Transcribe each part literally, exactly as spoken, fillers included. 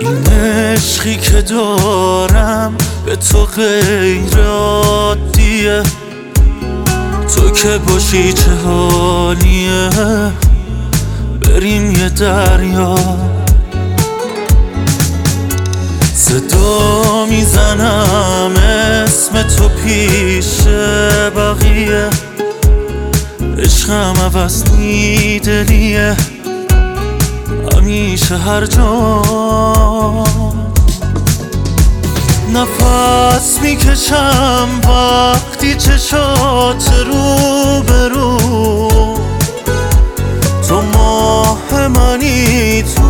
این عشقی که دارم به تو غیر عادیه، تو که باشی چه حالیه، بریم یه دریا. صدا میزنم اسم تو پیش بقیه، عشقم عوض نیدلیه همیشه هر جا. نفس میکشم وقتی چشات رو برو، تو ماه منی، تو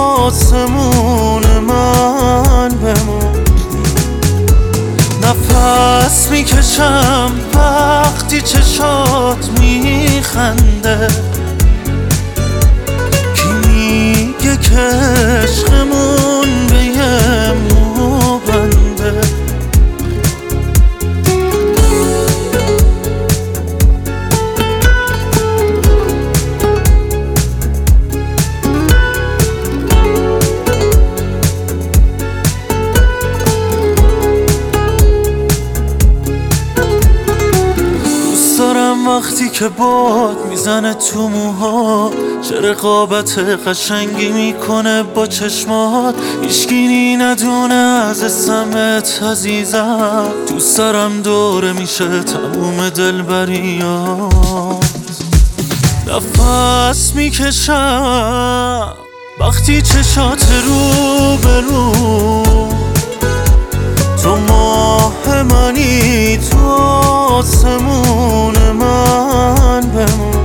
آسمون من بمون. نفس میکشم وقتی چشات میخنده، کی میگه که عشقمون به یه مو بنده. وقتی که باد میزنه تو موها، چه رقابت قشنگی میکنه با چشمات، هیچکی ندونه از اسمت عزیزم. دوست دارم دوره میشه تموم دلبریات. نفس میکشم وقتی چشات رو برو، تو ماه منی، تو آسمون من بمون.